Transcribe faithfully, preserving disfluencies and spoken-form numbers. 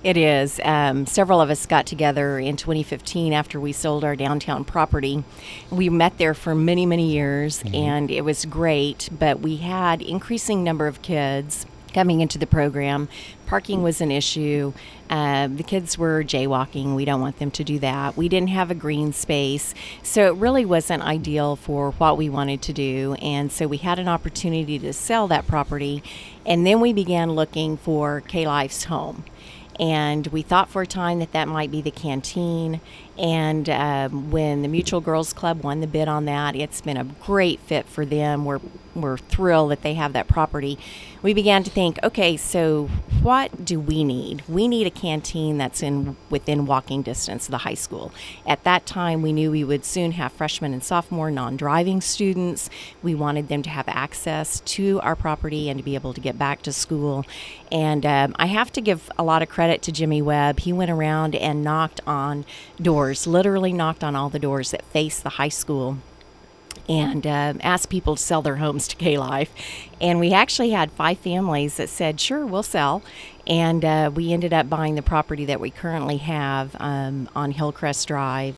It is. Um, several of us got together in twenty fifteen after we sold our downtown property. We met there for many, many years, Mm-hmm. and it was great, but we had increasing number of kids coming into the program. Parking was an issue. Uh, the kids were jaywalking. We don't want them to do that. We didn't have a green space. So it really wasn't ideal for what we wanted to do. And so we had an opportunity to sell that property. And then we began looking for K-Life's home. And we thought for a time that that might be the canteen. And um, when the Mutual Girls Club won the bid on that, it's been a great fit for them. We're we're thrilled that they have that property. We began to think, okay, so what do we need? We need a canteen that's in within walking distance of the high school. At that time, we knew we would soon have freshman and sophomore non-driving students. We wanted them to have access to our property and to be able to get back to school. And um, I have to give a lot of credit to Jimmy Webb. He went around and knocked on doors, literally knocked on all the doors that face the high school, and uh, asked people to sell their homes to K-Life. And we actually had five families that said, sure, we'll sell. And uh, we ended up buying the property that we currently have um, on Hillcrest Drive